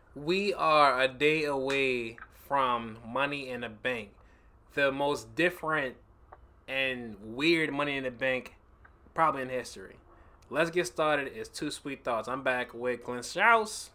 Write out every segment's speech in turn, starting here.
We are a day away from Money in the Bank, the most different and weird Money in the Bank probably in history. Let's get started. It's Two Sweet Thoughts. I'm back with Glenn Strauss.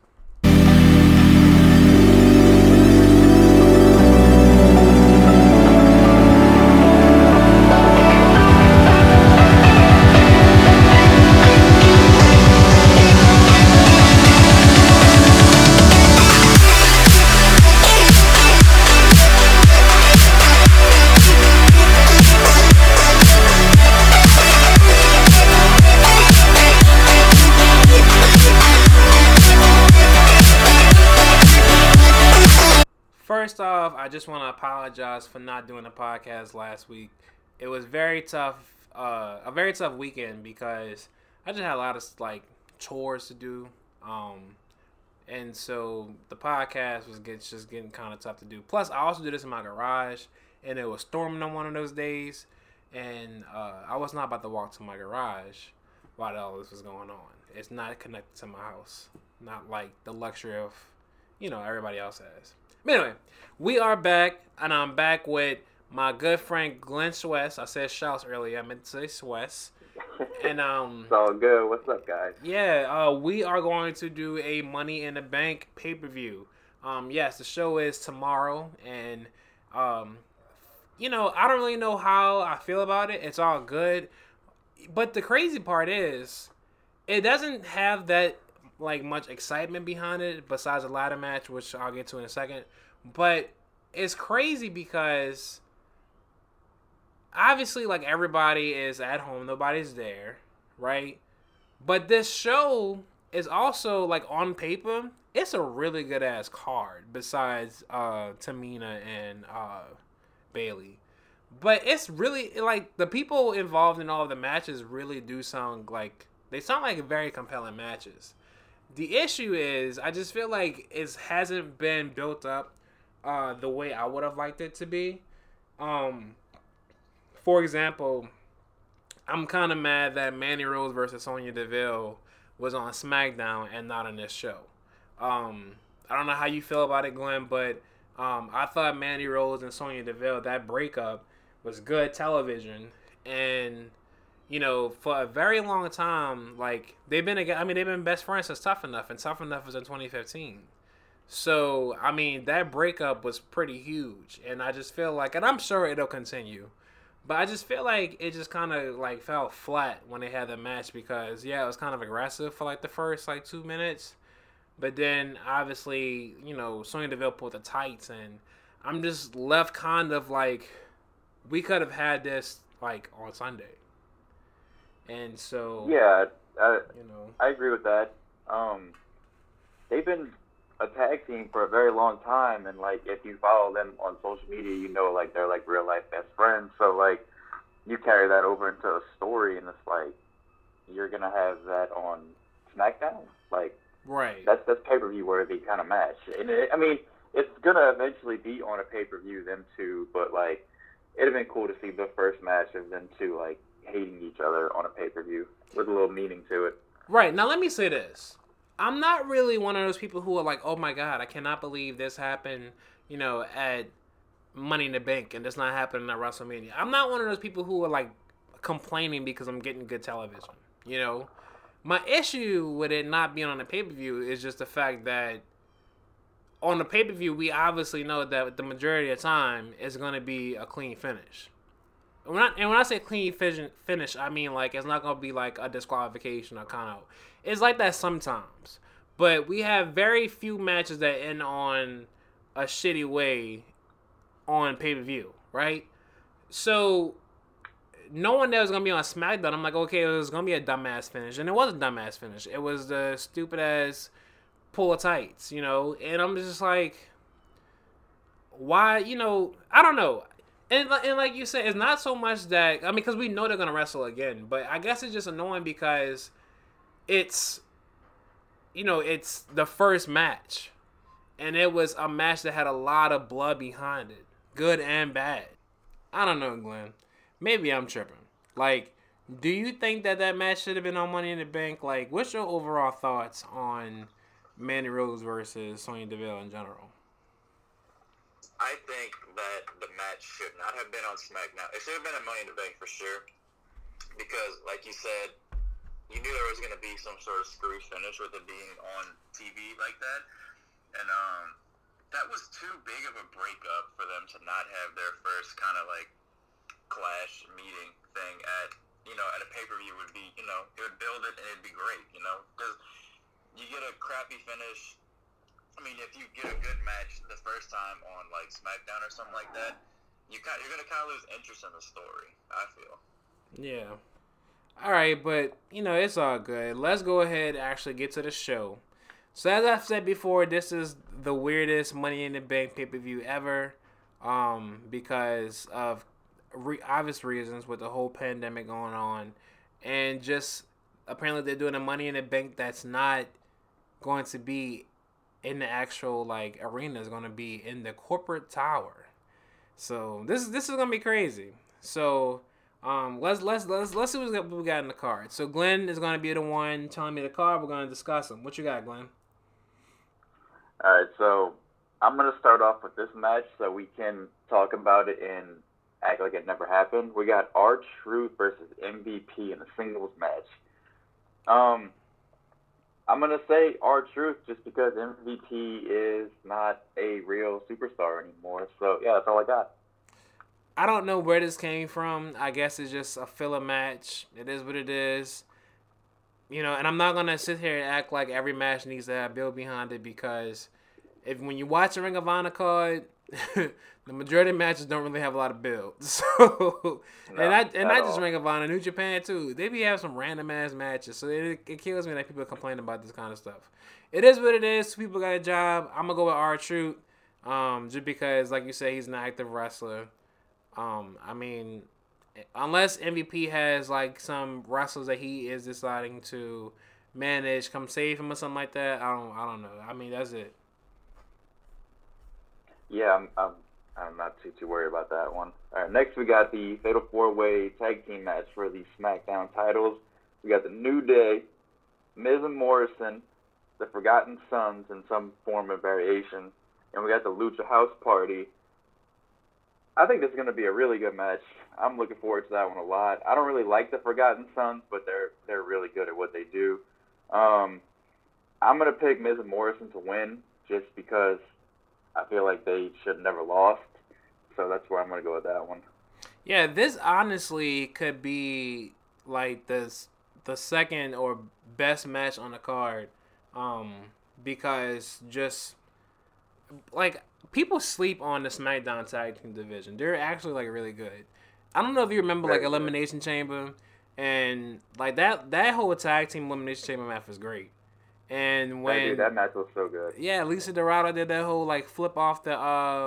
First off, I just want to apologize for not doing a podcast last week. It was very tough, a very tough weekend because I just had a lot of chores to do, and so the podcast was just getting kind of tough to do. Plus, I also do this in my garage, and it was storming on one of those days, and I was not about to walk to my garage while all this was going on. It's not connected to my house, not like the luxury of everybody else has. But anyway, we are back, and I'm back with my good friend Glenn Swess. I said Shouts earlier. I meant to say Swess. And It's all good. What's up, guys? we are going to do a Money in the Bank pay-per-view. Yes, the show is tomorrow, and I don't really know how I feel about it. It's all good, but the crazy part is, it doesn't have that much excitement behind it besides the ladder match, which I'll get to in a second. But it's crazy because obviously everybody is at home, nobody's there, right? But this show is also on paper, it's a really good ass card besides Tamina and Bailey. But it's really the people involved in all of the matches really do sound they sound like very compelling matches. The issue is, I just feel like it hasn't been built up the way I would have liked it to be. For example, I'm kind of mad that Mandy Rose versus Sonya Deville was on SmackDown and not on this show. I don't know how you feel about it, Glenn, but I thought Mandy Rose and Sonya Deville, that breakup was good television, and for a very long time, they've been they've been best friends since Tough Enough, and Tough Enough was in 2015. So, that breakup was pretty huge, and I just feel and I'm sure it'll continue, but I just feel like it just kind of fell flat when they had the match because, it was kind of aggressive for the first 2 minutes, but then obviously, Sonya Deville pulled the tights, and I'm just left kind of we could have had this on Sunday. And so, yeah, I agree with that. They've been a tag team for a very long time, and if you follow them on social media, they're real life best friends. So you carry that over into a story, and it's you're gonna have that on SmackDown. Right. That's pay-per-view worthy kind of match, and it's gonna eventually be on a pay-per-view them two, but it'd have been cool to see the first match of them two hating each other on a pay-per-view with a little meaning to it. Right. Now, let me say this. I'm not really one of those people who are oh my God, I cannot believe this happened, at Money in the Bank, and this not happening at WrestleMania. I'm not one of those people who are complaining because I'm getting good television, My issue with it not being on the pay-per-view is just the fact that on the pay-per-view, we obviously know that the majority of the time it's going to be a clean finish. When I say clean finish, I mean it's not gonna be a disqualification or count out. It's like that sometimes, but we have very few matches that end on a shitty way on pay-per-view, right? So knowing that it was gonna be on SmackDown, I'm okay, it was gonna be a dumbass finish, and it was a dumbass finish. It was the stupid ass pull of tights, and I'm just why? I don't know. And like you said, it's not so much that because we know they're gonna wrestle again, but I guess it's just annoying because it's it's the first match, and it was a match that had a lot of blood behind it, good and bad. I don't know, Glenn. Maybe I'm tripping. Do you think that match should have been on Money in the Bank? What's your overall thoughts on Mandy Rose versus Sonya Deville in general? I think that the match should not have been on SmackDown. It should have been a Money in the Bank for sure, because, like you said, you knew there was going to be some sort of screwy finish with it being on TV like that, and that was too big of a breakup for them to not have their first kind of like clash meeting thing at at a pay-per-view. Would be, it would build it and it'd be great, because you get a crappy finish. I mean, if you get a good match the first time on like SmackDown or something like that, you're gonna kind of lose interest in the story, I feel. Yeah. All right, but it's all good. Let's go ahead and actually get to the show. So as I've said before, this is the weirdest Money in the Bank pay-per-view ever, because of obvious reasons with the whole pandemic going on, and just apparently they're doing a Money in the Bank that's not going to be in the actual like arena. Is going to be in the corporate tower. So this is gonna be crazy. So let's see what we got in the card. So Glenn is gonna be the one telling me the card. We're gonna discuss them. What you got, Glenn? All right, so I'm gonna start off with this match so we can talk about it and act like it never happened. We got R-Truth versus MVP in a singles match. I'm going to say R-Truth just because MVP is not a real superstar anymore. So, yeah, that's all I got. I don't know where this came from. I guess it's just a filler match. It is what it is. And I'm not going to sit here and act like every match needs to have build behind it, because when you watch a Ring of Honor card, the majority of matches don't really have a lot of build. So, not just Ring of Honor, New Japan too. They be having some random ass matches. So it kills me that people complain about this kind of stuff. It is what it is. People got a job. I'm gonna go with R-Truth, just because, like you say, he's an active wrestler. I mean, unless MVP has like some wrestlers that he is deciding to manage, come save him or something like that. I don't know. I mean, that's it. Yeah, I'm not too worried about that one. All right, next we got the Fatal 4-Way Tag Team match for the SmackDown titles. We got the New Day, Miz and Morrison, the Forgotten Sons in some form of variation, and we got the Lucha House Party. I think this is going to be a really good match. I'm looking forward to that one a lot. I don't really like the Forgotten Sons, but they're really good at what they do. I'm going to pick Miz and Morrison to win just because I feel like they should have never lost. So that's where I'm going to go with that one. Yeah, this honestly could be like the second or best match on the card, because just like people sleep on the SmackDown Tag Team division. They're actually like really good. I don't know if you remember like Elimination Chamber, and like that whole Tag Team Elimination Chamber match was great. And when that match was so good. Yeah, Lisa Dorado did that whole like flip off the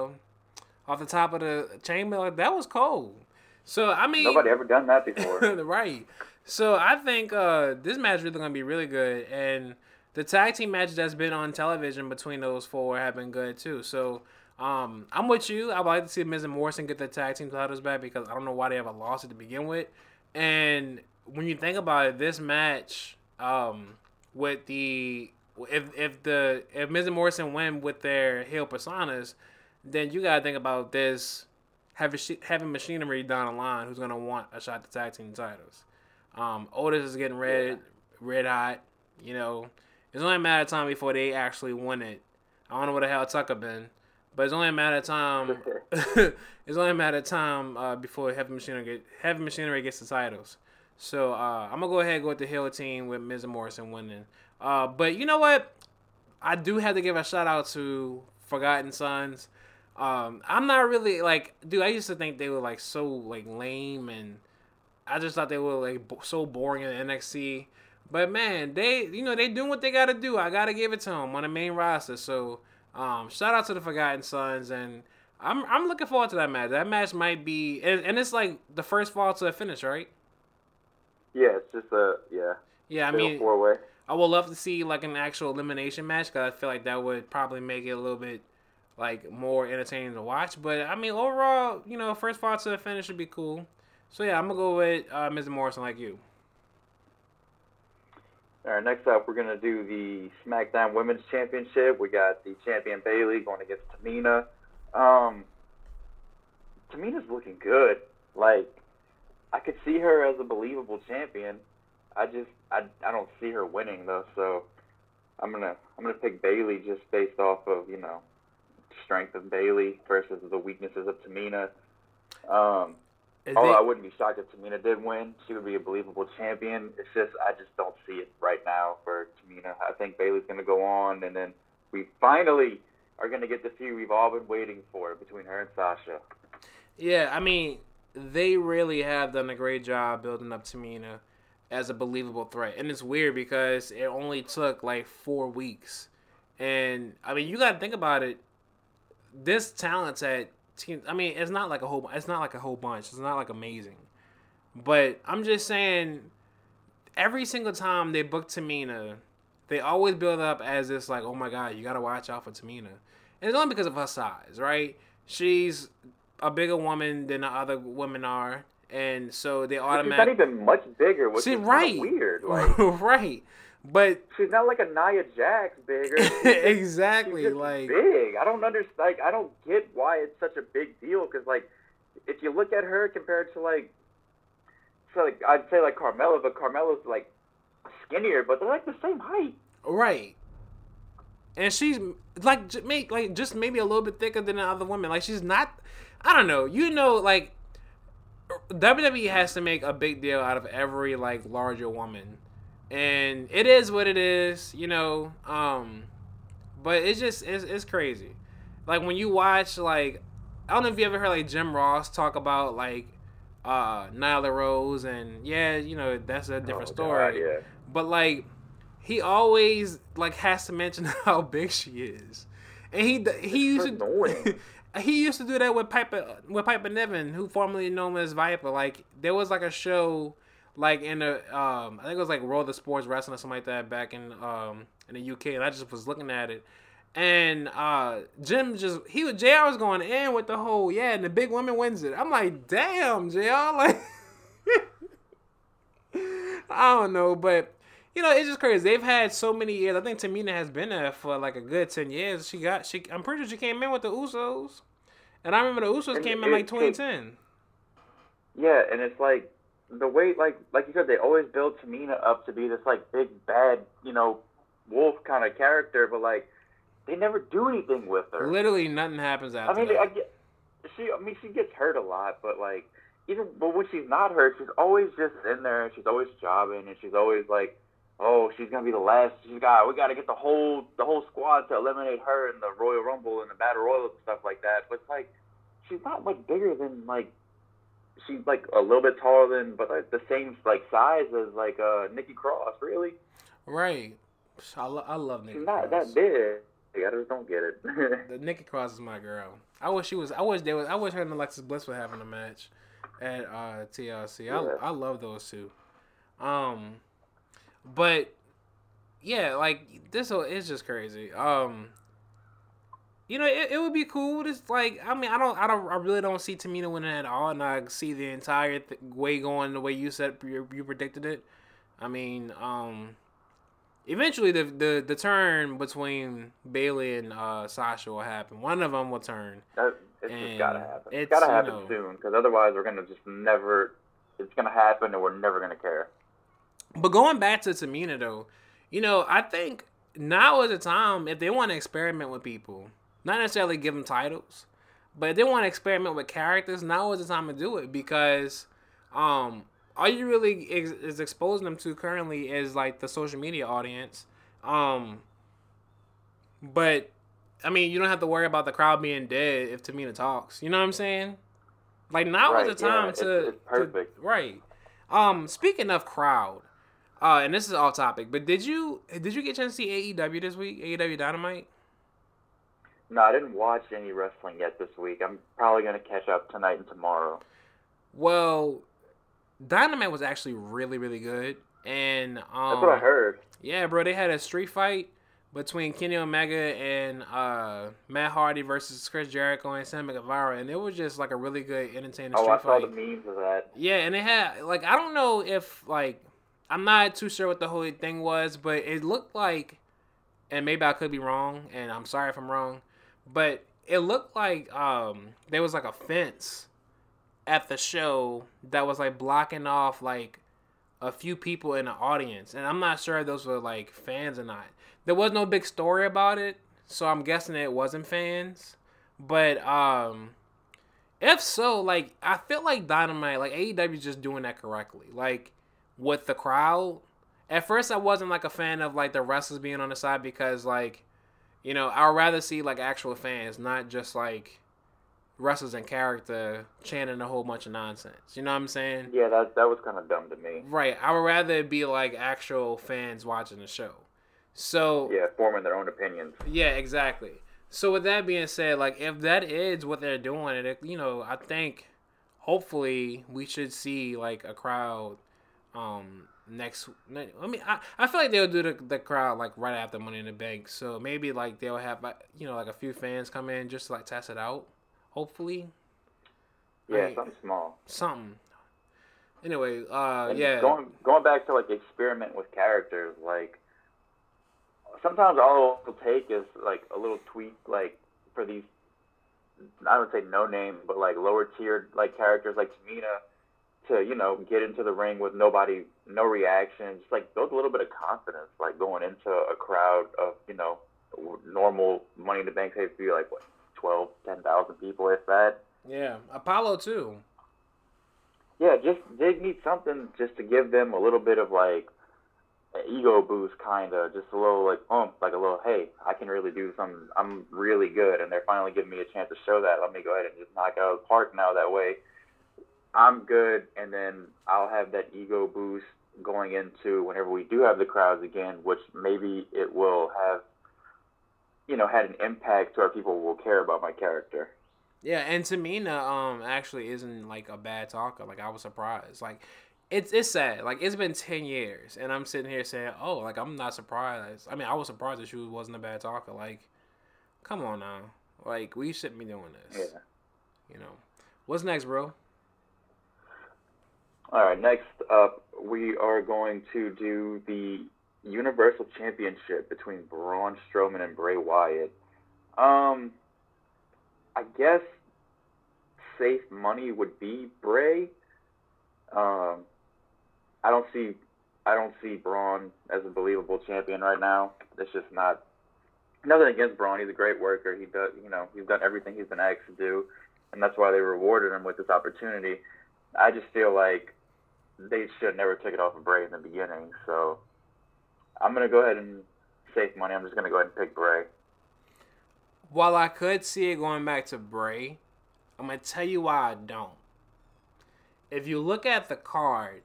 top of the chamber. Like, that was cold. So I mean, nobody ever done that before. Right. So I think this match is really gonna be really good, and the tag team matches that's been on television between those four have been good too. So I'm with you. I'd like to see Miz and Morrison get the tag team titles back, because I don't know why they have a loss to begin with. And when you think about it, this match, with the if Miz and Morrison win with their heel personas, then you gotta think about this having machinery down the line who's gonna want a shot at the tag team titles. Otis is getting red hot. It's only a matter of time before they actually win it. I don't know where the hell Tucker been, but it's only a matter of time. It's only a matter of time before Heavy Machinery gets the titles. So I'm gonna go ahead and go with the heel team with Miz and Morrison winning. But you know what? I do have to give a shout out to Forgotten Sons. I'm not really like, dude, I used to think they were like so like lame, and I just thought they were like so boring in NXT. But man, they doing what they gotta do. I gotta give it to them on the main roster. So shout out to the Forgotten Sons, and I'm looking forward to that match. That match might be, and it's like the first fall to a finish, right? Yeah, it's just Yeah, I mean, 4-way. I would love to see like an actual elimination match, because I feel like that would probably make it a little bit like more entertaining to watch. But I mean, overall, first fall to the finish would be cool. So yeah, I'm gonna go with Miz Morrison like you. All right, next up, we're going to do the SmackDown Women's Championship. We got the champion Bayley going against Tamina. Tamina's looking good. Like, I could see her as a believable champion. I don't see her winning, though, so I'm gonna pick Bayley just based off of, strength of Bayley versus the weaknesses of Tamina. I wouldn't be shocked if Tamina did win. She would be a believable champion. It's just I just don't see it right now for Tamina. I think Bayley's going to go on, and then we finally are going to get the feud we've all been waiting for between her and Sasha. Yeah, I mean, they really have done a great job building up Tamina as a believable threat. And it's weird because it only took like 4 weeks. And, I mean, you got to think about it. This talent's at... I mean, it's not like a whole bunch. It's not like amazing. But I'm just saying, every single time they book Tamina, they always build up as this like, oh my God, you got to watch out for Tamina. And it's only because of her size, right? She's a bigger woman than the other women are. And so they automatically... She's not even much bigger, which is kind of weird. Like, right. But she's not like a Nia Jax bigger. Exactly. She's like big. I don't understand. Like, I don't get why it's such a big deal. Because like, if you look at her compared to like I'd say like Carmella, but Carmella's like skinnier, but they're like the same height. Right. And she's like just maybe a little bit thicker than the other women. Like she's not. I don't know. Like WWE has to make a big deal out of every like larger woman. And it is what it is, but it's crazy. Like when you watch, like, I don't know if you ever heard like Jim Ross talk about like Nyla Rose, and that's a different story. God, yeah. But like he always like has to mention how big she is, and he used to he used to do that with Piper Niven, who formerly known as Viper. Like there was like a show. Like in the, I think it was like World of Sports Wrestling or something like that back in the UK, and I just was looking at it, and JR was going in with the whole and the big woman wins it. I'm like, damn, JR, like, I don't know, but it's just crazy. They've had so many years. I think Tamina has been there for like a good 10 years. I'm pretty sure she came in with the Usos, and I remember the Usos came in like 2010. Yeah, and it's like. The way, like you said, they always build Tamina up to be this, like, big, bad, wolf kind of character, but, like, they never do anything with her. Literally nothing happens after that. She gets hurt a lot, but, like, but when she's not hurt, she's always just in there, and she's always jobbing, and she's always, like, oh, she's going to be the last, we got to get the whole squad to eliminate her in the Royal Rumble and the Battle Royal and stuff like that, but, it's like, she's not much bigger than, like, she's like a little bit taller than, but like the same like size as like Nikki Cross, really. Right. I love Nikki. She's not that big. I just don't get it. The Nikki Cross is my girl. I wish her and Alexis Bliss were having a match at TLC. Yeah. I love those two. But yeah, like this is just crazy. It would be cool. Just like I really don't see Tamina winning at all, and I see the entire way going the way you said you predicted it. I mean, eventually the turn between Bayley and Sasha will happen. One of them will turn. It's just gotta happen. It's gotta happen soon, because otherwise we're gonna just never. It's gonna happen, and we're never gonna care. But going back to Tamina though, I think now is the time if they want to experiment with people. Not necessarily give them titles, but if they want to experiment with characters, now is the time to do it, because all you really is exposing them to currently is like the social media audience. But I mean, you don't have to worry about the crowd being dead if Tamina talks. You know what I'm saying? Like now is the time to it's perfect. Right. Speaking of crowd, and this is off topic, but did you get a chance to see AEW this week? AEW Dynamite? No, I didn't watch any wrestling yet this week. I'm probably going to catch up tonight and tomorrow. Well, Dynamite was actually really, really good. And that's what I heard. Yeah, bro, they had a street fight between Kenny Omega and Matt Hardy versus Chris Jericho and Sammy Guevara, and it was just like a really good, entertaining street fight. I saw the memes of that. Yeah, and they had, like, I don't know if, like, I'm not too sure what the whole thing was, but it looked like, and maybe I could be wrong, and I'm sorry if I'm wrong, but it looked like there was like a fence at the show that was like blocking off like a few people in the audience, and I'm not sure if those were like fans or not. There was no big story about it, so I'm guessing it wasn't fans. But if so, like I feel like Dynamite, like AEW, just doing that correctly. Like with the crowd. At first, I wasn't like a fan of like the wrestlers being on the side because like, you know, I'd rather see like actual fans, not just like wrestlers in character chanting a whole bunch of nonsense. You know what I'm saying? Yeah, that was kind of dumb to me. Right. I would rather it be like actual fans watching the show. So yeah, forming their own opinions. Yeah, exactly. So with that being said, like if that is what they're doing, it, you know, I think hopefully we should see like a crowd next. I mean, I feel like they'll do the crowd like right after Money in the Bank. So maybe like they'll have like, you know, like a few fans come in just to like test it out. Hopefully. Yeah, something small. Something. Anyway, and yeah. Going back to like experiment with characters, like sometimes all it'll take is like a little tweak, like for these, I would say no name, but like lower tiered like characters like Tamina to, you know, get into the ring with no reaction, just like build a little bit of confidence, like going into a crowd of, you know, normal Money in the Bank, they'd be like, what, 12, 10,000 people, if that. Yeah, Apollo too. Yeah, just they need something just to give them a little bit of like an ego boost, kind of, just a little like like a little, hey, I can really do something. I'm really good, and they're finally giving me a chance to show that. Let me go ahead and just knock it out of the park now. That way, I'm good, and then I'll have that ego boost going into whenever we do have the crowds again, which maybe it will have, you know, had an impact to where people will care about my character. Yeah, and Tamina actually isn't like a bad talker. Like I was surprised. Like it's sad. Like it's been 10 years and I'm sitting here saying, "Oh, like I'm not surprised." I mean, I was surprised that she wasn't a bad talker. Like come on now. Like we shouldn't be doing this. Yeah. You know. What's next, bro? All right, next up we are going to do the Universal Championship between Braun Strowman and Bray Wyatt. I guess safe money would be Bray. I don't see Braun as a believable champion right now. It's just not nothing against Braun. He's a great worker. He does, you know, he's done everything he's been asked to do, and that's why they rewarded him with this opportunity. I just feel like they should never took it off of Bray in the beginning. So I'm gonna go ahead and safe money. I'm just gonna go ahead and pick Bray. While I could see it going back to Bray, I'm going to tell you why I don't. If you look at the card,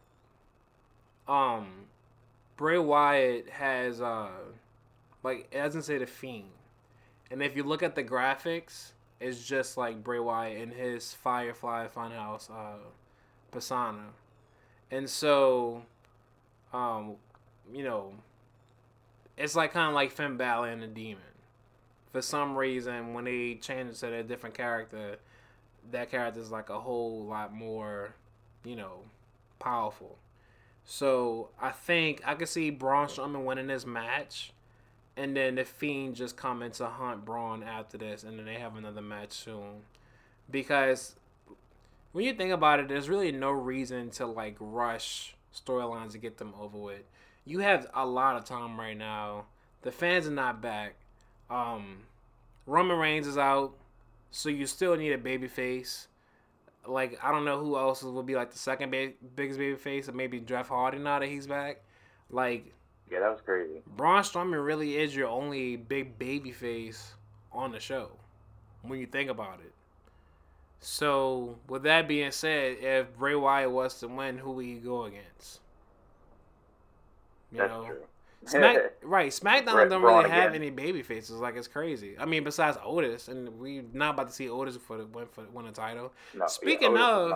Bray Wyatt has, like, it doesn't say The Fiend. And if you look at the graphics, it's just like Bray Wyatt in his Firefly Funhouse persona. And so, you know, it's like kind of like Finn Balor and the Demon. For some reason, when they change it to a different character, that character is like a whole lot more, you know, powerful. So I think I could see Braun Strowman winning this match, and then the Fiend just coming to hunt Braun after this, and then they have another match soon. Because when you think about it, there's really no reason to like rush storylines to get them over with. You have a lot of time right now. The fans are not back. Roman Reigns is out, so you still need a babyface. Like, I don't know who else will be like the second biggest babyface, or maybe Jeff Hardy now that he's back. Like, yeah, that was crazy. Braun Strowman really is your only big babyface on the show when you think about it. So, with that being said, if Bray Wyatt was to win, who would he go against? That's true. SmackDown don't really have any baby faces. Like, it's crazy. I mean, besides Otis, and we're not about to see Otis win a title. No, Speaking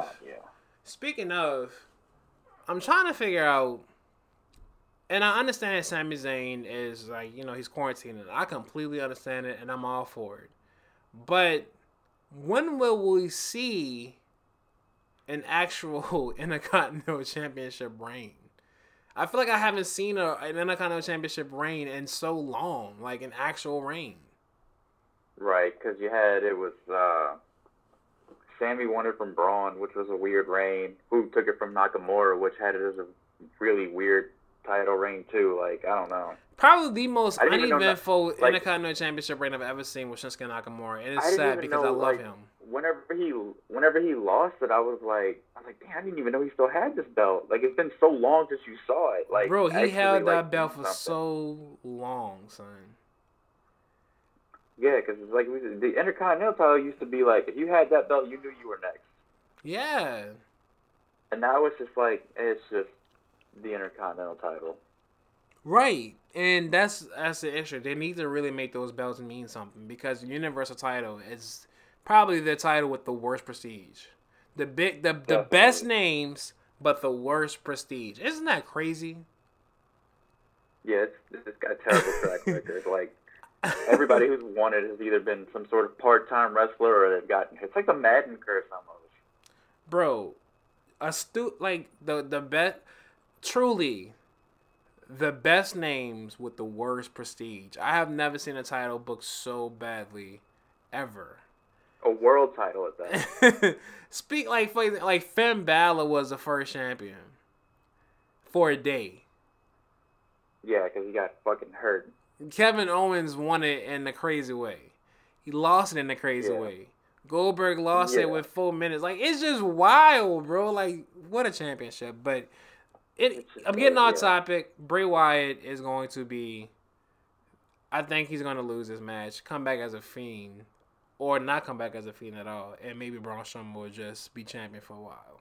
of, I'm trying to figure out, and I understand Sami Zayn is like, you know, he's quarantining. I completely understand it, and I'm all for it. But when will we see an actual Intercontinental Championship reign? I feel like I haven't seen an Intercontinental Championship reign in so long, like an actual reign. Right, because it was Sammy won it from Braun, which was a weird reign. Who took it from Nakamura, which had it as a really weird title reign too. Like, I don't know. Probably the most uneventful like, Intercontinental Championship reign I've ever seen was Shinsuke Nakamura, and it's sad sad because I love him. Whenever he lost it, I was like, damn, I didn't even know he still had this belt. Like, it's been so long since you saw it. Like, bro, he held that belt for so long, son. Yeah, because it's like the Intercontinental title used to be like, if you had that belt, you knew you were next. Yeah. And now it's just like, it's just the Intercontinental title. Right, and that's the issue. They need to really make those belts mean something, because the Universal title is probably the title with the worst prestige. The best names, but the worst prestige. Isn't that crazy? Yeah, it's got a terrible track record. Like, everybody who's won it has either been some sort of part-time wrestler or they've gotten. It's like the Madden curse almost. Bro, the best, truly, the best names with the worst prestige. I have never seen a title booked so badly, ever. A world title at that. Speak like Finn Balor was the first champion for a day. Yeah, because he got fucking hurt. Kevin Owens won it in the crazy way. He lost it in the crazy way. Goldberg lost it with 4 minutes. Like, it's just wild, bro. Like, what a championship. But I'm getting off topic. Bray Wyatt is going to be... I think he's going to lose this match, come back as a Fiend, or not come back as a Fiend at all, and maybe Braun Strowman will just be champion for a while.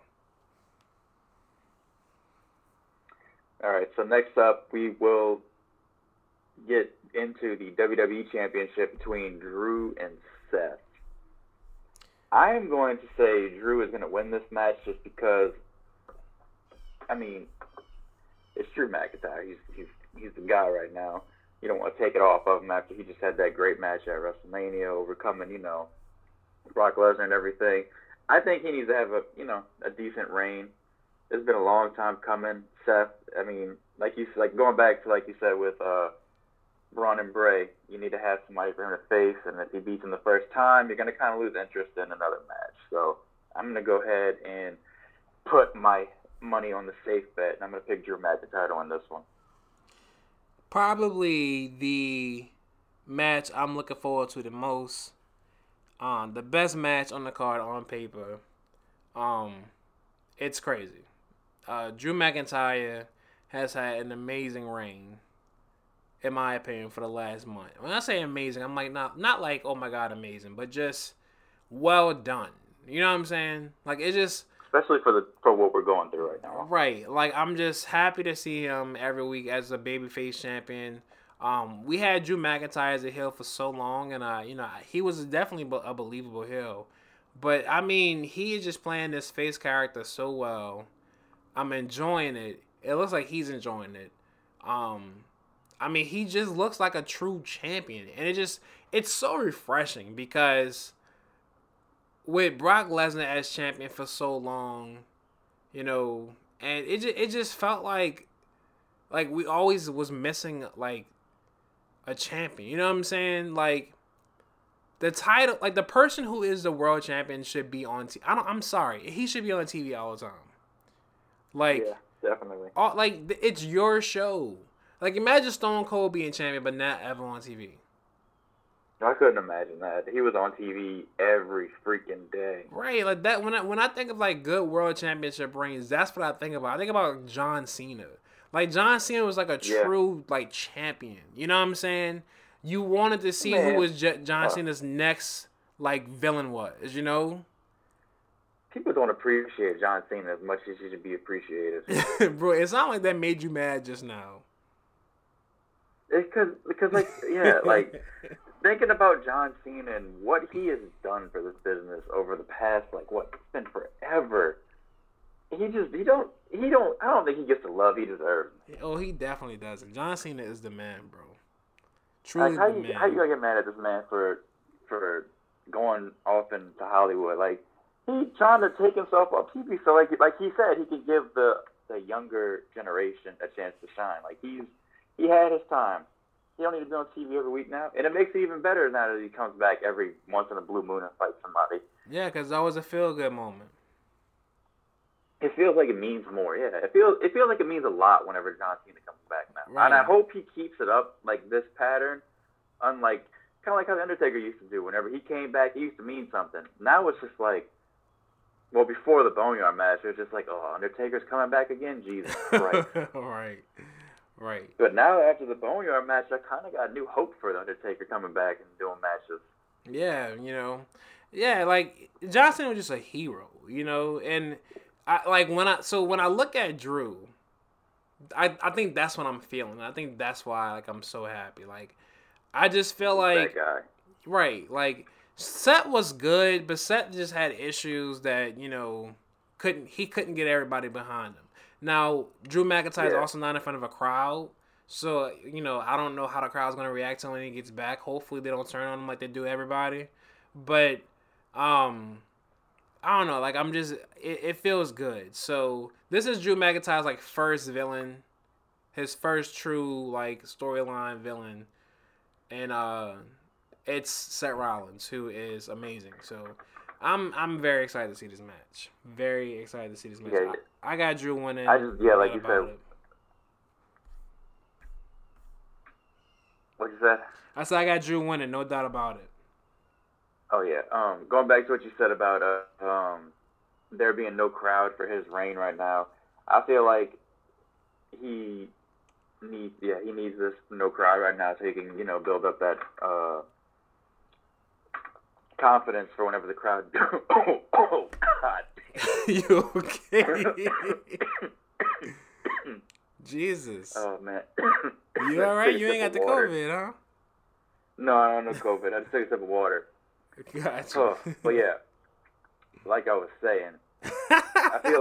All right, so next up, we will get into the WWE Championship between Drew and Seth. I am going to say Drew is going to win this match just because, I mean, it's Drew McIntyre. He's the guy right now. You don't want to take it off of him after he just had that great match at WrestleMania, overcoming, Brock Lesnar and everything. I think he needs to have a decent reign. It's been a long time coming, Seth. I mean, going back to like you said with Braun and Bray, you need to have somebody for him to face, and if he beats him the first time, you're going to kind of lose interest in another match. So I'm going to go ahead and put my money on the safe bet, and I'm going to pick Drew McIntyre to win this one. Probably the match I'm looking forward to the most. The best match on the card on paper. It's crazy. Drew McIntyre has had an amazing reign, in my opinion, for the last month. When I say amazing, I'm like not like, oh my god, amazing, but just well done. You know what I'm saying? Like, it just, especially for what we're going through right now. Right. Like, I'm just happy to see him every week as a babyface champion. We had Drew McIntyre as a heel for so long, and he was definitely a believable heel. But I mean, he is just playing this face character so well. I'm enjoying it. It looks like he's enjoying it. I mean, he just looks like a true champion. And it's so refreshing because with Brock Lesnar as champion for so long, and it just felt like we always was missing, like, a champion. You know what I'm saying? Like, the title, like, the person who is the world champion should be on TV. I'm sorry. He should be on TV all the time. Like, yeah, definitely. It's your show. Like, imagine Stone Cold being champion, but not ever on TV. I couldn't imagine that. He was on TV every freaking day. Right, like that. When I think of, like, good world championship reigns, that's what I think about. I think about John Cena. Like, John Cena was like a true like champion. You know what I'm saying? You wanted to see who was John Cena's next, like, villain was. People don't appreciate John Cena as much as he should be appreciated. Bro, it's not like that made you mad just now. It's because like, yeah, like, thinking about John Cena and what he has done for this business over the past, like, it's been forever. I don't think he gets the love he deserves. Oh, he definitely doesn't. John Cena is the man, bro. Truly, like, the man. How you gonna get mad at this man for going off into Hollywood? Like, he's trying to take himself off TV, so like he said, he can give the the younger generation a chance to shine. Like he had his time. He don't need to be on TV every week now, and it makes it even better now that he comes back every once in a blue moon and fights somebody. Yeah, because that was a feel-good moment. It feels like it means more. Yeah, it feels like it means a lot whenever John Cena comes back now, Right. and I hope he keeps it up like this pattern. Unlike kind of like how the Undertaker used to do. Whenever he came back, he used to mean something. Now it's just like, well, before the Boneyard match, it was just like, oh, Undertaker's coming back again, Jesus Christ. Right. But now after the Boneyard match, I kind of got new hope for the Undertaker coming back and doing matches. Yeah, like John Cena was just a hero, and when I look at Drew, I think that's what I'm feeling. I think that's why like I'm so happy. Like I just feel like that guy. Right, like Seth was good, but Seth just had issues that couldn't get everybody behind him. Now Drew McIntyre is also not in front of a crowd, so I don't know how the crowd's gonna react to him when he gets back. Hopefully they don't turn on him like they do everybody, but I don't know. Like it feels good. So this is Drew McIntyre's like first villain, his first true like storyline villain, and it's Seth Rollins, who is amazing. So I'm very excited to see this match. Very excited to see this match. Yeah. I got Drew winning. Like you said. What you said? I said I got Drew winning, no doubt about it. Oh yeah. Going back to what you said about there being no crowd for his reign right now, I feel like he needs this no crowd right now so he can build up that confidence for whenever the crowd. Oh God. You okay? Jesus. Oh man. You all right? You ain't got the COVID, huh? No, I don't know COVID. I just took a sip of water. Gotcha. Oh, but yeah, like I was saying, I feel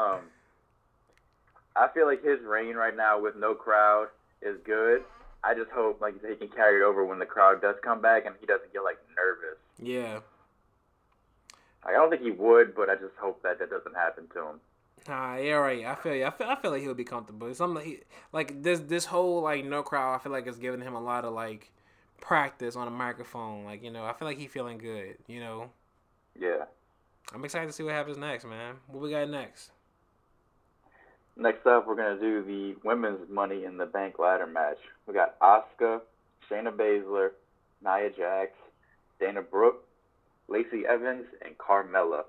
like his reign right now with no crowd is good. I just hope like he can carry it over when the crowd does come back and he doesn't get like nervous. Yeah. I don't think he would, but I just hope that doesn't happen to him. Yeah, right. I feel you. I feel like he'll be comfortable. It's something like this whole like no crowd. I feel like it's giving him a lot of like practice on a microphone. Like I feel like he's feeling good. Yeah. I'm excited to see what happens next, man. What we got next? Next up, we're gonna do the women's Money in the Bank ladder match. We got Asuka, Shayna Baszler, Nia Jax, Dana Brooke, Lacey Evans, and Carmella.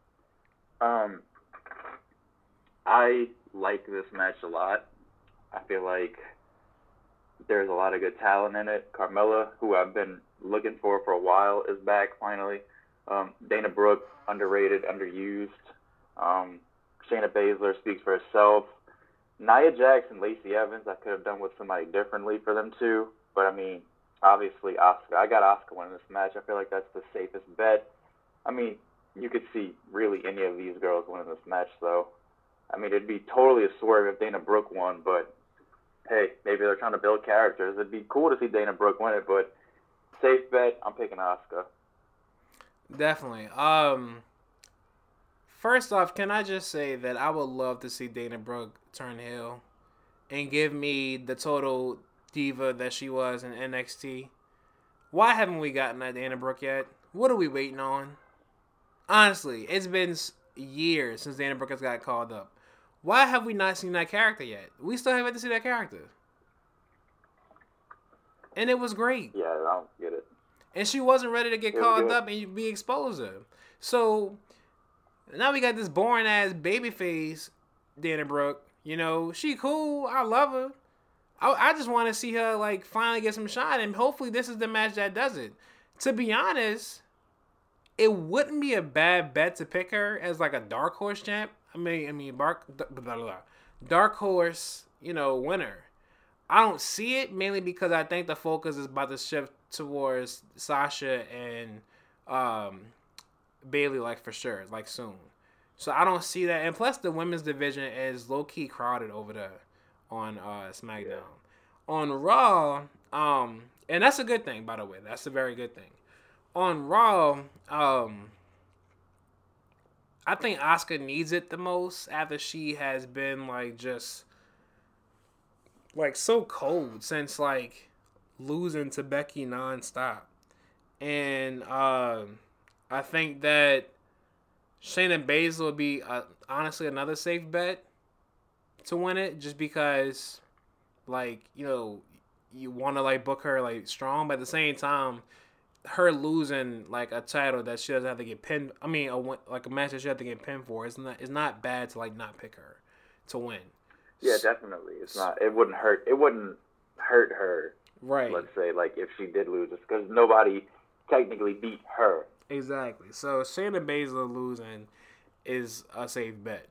I like this match a lot. I feel like there's a lot of good talent in it. Carmella, who I've been looking for a while, is back finally. Dana Brooke, underrated, underused. Shayna Baszler speaks for herself. Nia Jax and Lacey Evans, I could have done with somebody differently for them too. But, I mean, obviously Asuka. I got Asuka winning this match. I feel like that's the safest bet. I mean, you could see really any of these girls winning this match, though. I mean, it'd be totally a swerve if Dana Brooke won, but, hey, maybe they're trying to build characters. It'd be cool to see Dana Brooke win it, but safe bet, I'm picking Asuka. Definitely. First off, can I just say that I would love to see Dana Brooke turn heel and give me the total diva that she was in NXT. Why haven't we gotten that Dana Brooke yet? What are we waiting on? Honestly, it's been years since Dana Brooke has got called up. Why have we not seen that character yet? We still haven't to see that character. And it was great. Yeah, I don't get it. And she wasn't ready to get called up and be exposed to. So now we got this boring ass babyface Dana Brooke. She cool. I love her. I just want to see her like finally get some shine, and hopefully this is the match that does it. To be honest, it wouldn't be a bad bet to pick her as like a dark horse champ. Dark horse, winner. I don't see it mainly because I think the focus is about to shift towards Sasha and Bayley, like for sure, like soon. So I don't see that. And plus, the women's division is low key crowded over there on SmackDown. Yeah. On Raw, and that's a good thing, by the way. That's a very good thing. On Raw, I think Asuka needs it the most after she has been like just like so cold since like losing to Becky nonstop. And I think that Shayna Baszler would be honestly another safe bet to win it, just because like you want to like book her like strong, but at the same time, her losing like a title that she doesn't have to get pinned. I mean, like a match that she has to get pinned for is not bad to like not pick her to win. Yeah, definitely. It's not. It wouldn't hurt. It wouldn't hurt her. Right. Let's say like if she did lose, it's because nobody technically beat her. Exactly. So Shayna Baszler losing is a safe bet.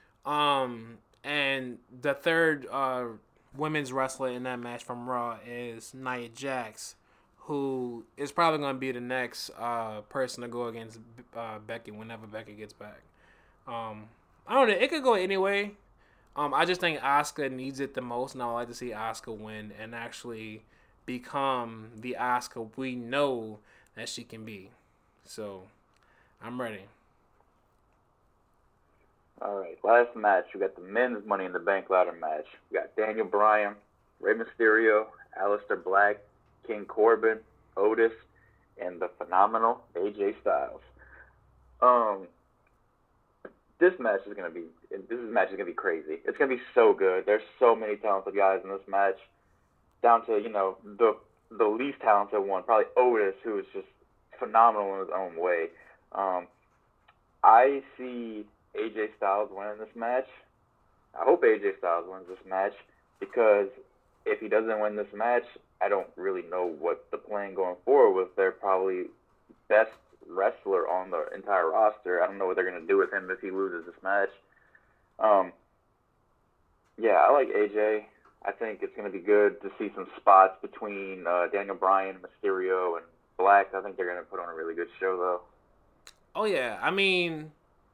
And the third women's wrestler in that match from Raw is Nia Jax, who is probably going to be the next person to go against Becky whenever Becky gets back. I don't know. It could go anyway. I just think Asuka needs it the most, and I would like to see Asuka win and actually become the Asuka we know that she can be. So, I'm ready. All right, last match. We got the men's Money in the Bank ladder match. We got Daniel Bryan, Rey Mysterio, Aleister Black, King Corbin, Otis, and the phenomenal AJ Styles. This match is gonna be crazy. It's gonna be so good. There's so many talented guys in this match, down to the least talented one, probably Otis, who is just phenomenal in his own way. I see AJ Styles winning this match. I hope AJ Styles wins this match, because if he doesn't win this match, I don't really know what the plan going forward was. They're probably best wrestler on the entire roster. I don't know what they're going to do with him if he loses this match. Yeah, I like AJ. I think it's going to be good to see some spots between Daniel Bryan, Mysterio, and Black. I think they're going to put on a really good show, though. Oh, yeah. I mean,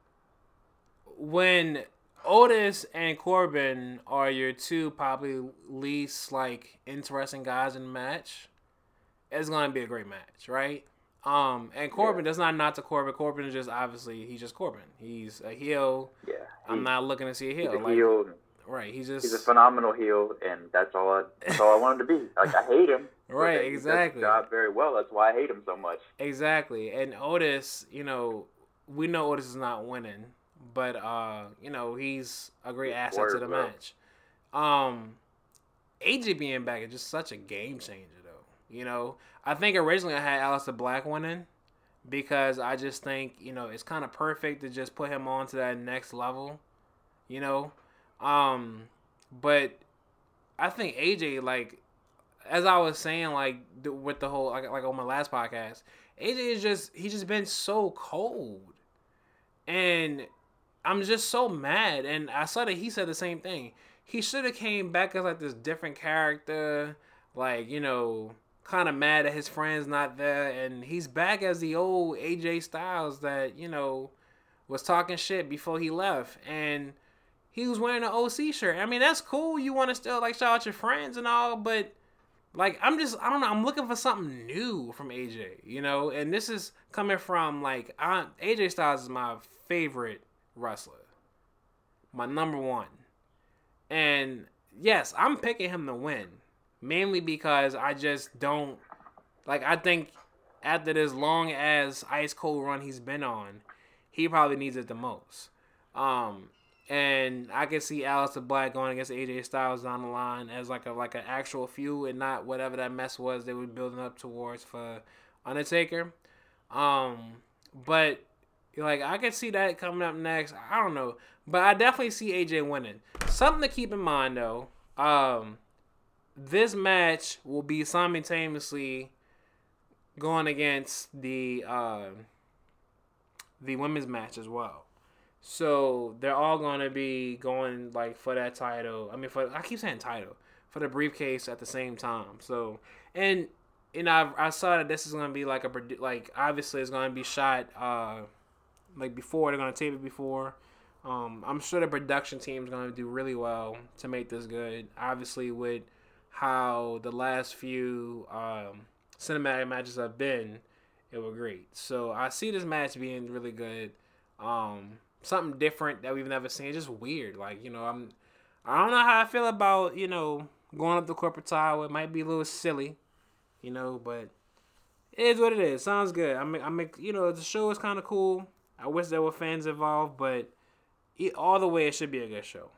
when Otis and Corbin are your two probably least, like, interesting guys in the match, it's going to be a great match, right? And Corbin does not to Corbin. Corbin is just he's just Corbin. He's a heel. Yeah. I'm not looking to see a heel. He's a heel. Right. He's a phenomenal heel, and that's all I want him to be. Like, I hate him. Right. Exactly. He does his job very well. That's why I hate him so much. Exactly. And Otis, we know Otis is not winning, but he's a great asset to the match. AJ being back is just such a game changer, though. I think originally I had Aleister Black winning, because I just think, it's kind of perfect to just put him on to that next level, But I think AJ, like, as I was saying, like, with the whole, like on my last podcast, AJ he's just been so cold. And I'm just so mad. And I saw that he said the same thing. He should have came back as, like, this different character, like, kind of mad that his friend's not there, and he's back as the old AJ Styles that was talking shit before he left, and he was wearing an OC shirt. I mean, that's cool. You want to still like shout out your friends and all, but like I don't know. I'm looking for something new from AJ, and this is coming from like AJ Styles is my favorite wrestler, my number one, and yes, I'm picking him to win. Mainly because I just don't, like, I think after this long as ice cold run he's been on, he probably needs it the most. And I can see Aleister Black going against AJ Styles down the line as like an actual feud, and not whatever that mess was they were building up towards for Undertaker. But like I can see that coming up next. I don't know, but I definitely see AJ winning. Something to keep in mind though. This match will be simultaneously going against the women's match as well. So they're all going to be going like for that title. I mean, I keep saying title, for the briefcase at the same time. So, and I saw that this is going to be like obviously it's going to be shot like before. They're going to tape it before. I'm sure the production team is going to do really well to make this good. Obviously with how the last few cinematic matches have been, it was great. So I see this match being really good. something different that we've never seen. It's just weird. Like, I don't know how I feel about, going up the corporate tower. It might be a little silly, but it is what it is. Sounds good. The show is kind of cool. I wish there were fans involved, but all the way, it should be a good show.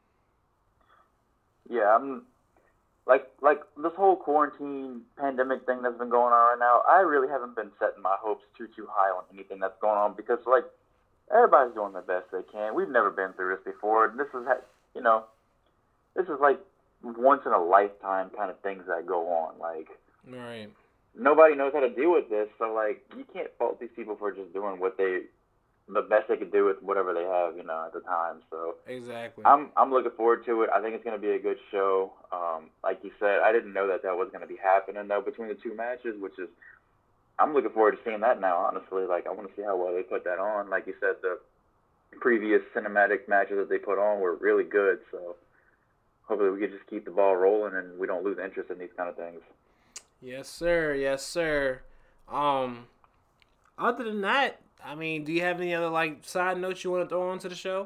Yeah, I'm like this whole quarantine pandemic thing that's been going on right now. I really haven't been setting my hopes too high on anything that's going on because everybody's doing the best they can. We've never been through this before. This is this is like once in a lifetime kind of things that go on. Like, right. Nobody knows how to deal with this, so you can't fault these people for just doing the best they could do with whatever they have, at the time. So exactly. I'm looking forward to it. I think it's going to be a good show. Like you said, I didn't know that was going to be happening though between the two matches, which is I'm looking forward to seeing that now. Honestly, I want to see how well they put that on. Like you said, the previous cinematic matches that they put on were really good. So hopefully we can just keep the ball rolling and we don't lose interest in these kind of things. Yes, sir. Yes, sir. Other than that, do you have any other side notes you want to throw onto the show?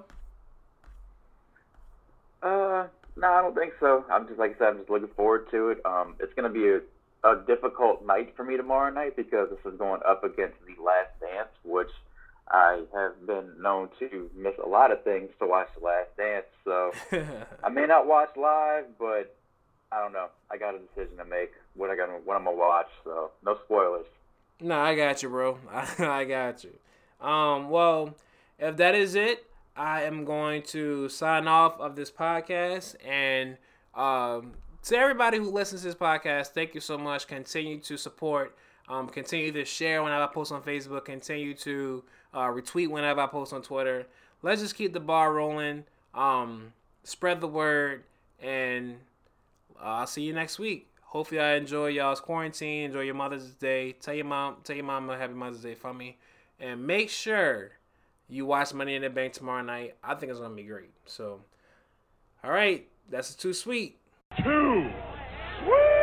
No, I don't think so. I'm just looking forward to it. It's gonna be a difficult night for me tomorrow night because this is going up against The Last Dance, which I have been known to miss a lot of things to watch The Last Dance. So I may not watch live, but I don't know. I got a decision to make what I'm gonna watch. So no spoilers. No, I got you, bro. I got you. Well, if that is it, I am going to sign off of this podcast. And to everybody who listens to this podcast, thank you so much. Continue to support. Continue to share whenever I post on Facebook. Continue to retweet whenever I post on Twitter. Let's just keep the ball rolling. Spread the word. And I'll see you next week. Hopefully I enjoy y'all's quarantine. Enjoy your Mother's Day. Tell your mom a happy Mother's Day for me. And make sure you watch Money in the Bank tomorrow night. I think it's going to be great. So, all right. That's too sweet. 2. Woo!